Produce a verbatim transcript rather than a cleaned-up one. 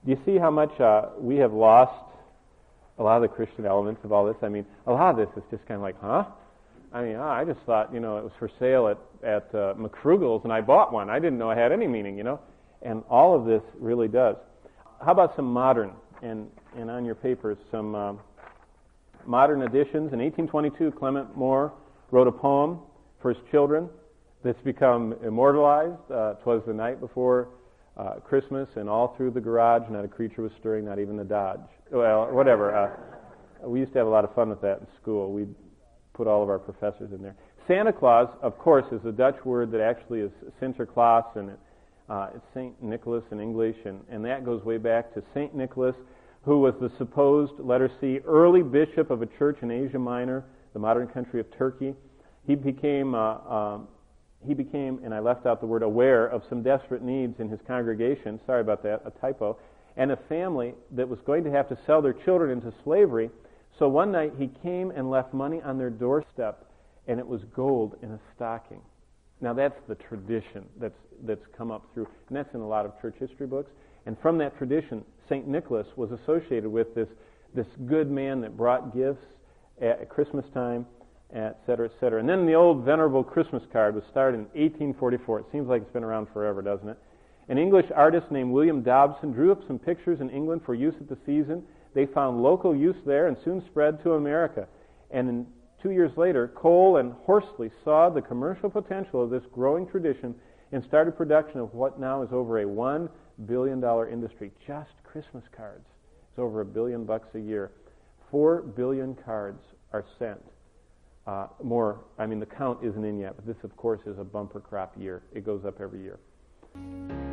Do you see how much uh, we have lost a lot of the Christian elements of all this? I mean, a lot of this is just kind of like, huh? I mean, oh, I just thought, you know, it was for sale at, at uh, McCrugel's, and I bought one. I didn't know it had any meaning, you know? And all of this really does. How about some modern, and, and on your papers, some um, modern additions? In eighteen twenty-two, Clement Moore wrote a poem for his children that's become immortalized. Uh, 'Twas the night before uh, Christmas, and all through the garage, not a creature was stirring, not even the Dodge. Well, whatever. Uh, we used to have a lot of fun with that in school. We'd put all of our professors in there. Santa Claus, of course, is a Dutch word that actually is Sinterklaas, and uh, it's Saint Nicholas in English, and, and that goes way back to Saint Nicholas, who was the supposed, letter C, early bishop of a church in Asia Minor, the modern country of Turkey. He became, uh, um, he became, and I left out the word aware, of some desperate needs in his congregation, sorry about that, a typo, and a family that was going to have to sell their children into slavery. So one night he came and left money on their doorstep, and it was gold in a stocking. Now that's the tradition that's that's come up through, and that's in a lot of church history books. And from that tradition, Saint Nicholas was associated with this this good man that brought gifts at Christmas time, et cetera, et cetera. And then the old venerable Christmas card was started in eighteen forty-four. It seems like it's been around forever, doesn't it? An English artist named William Dobson drew up some pictures in England for use at the season. They found local use there and soon spread to America. And in two years later, Cole and Horsley saw the commercial potential of this growing tradition and started production of what now is over a one billion dollars industry. Just Christmas cards. It's over a billion bucks a year. Four billion cards are sent. Uh, more, I mean, the count isn't in yet, but this, of course, is a bumper crop year. It goes up every year.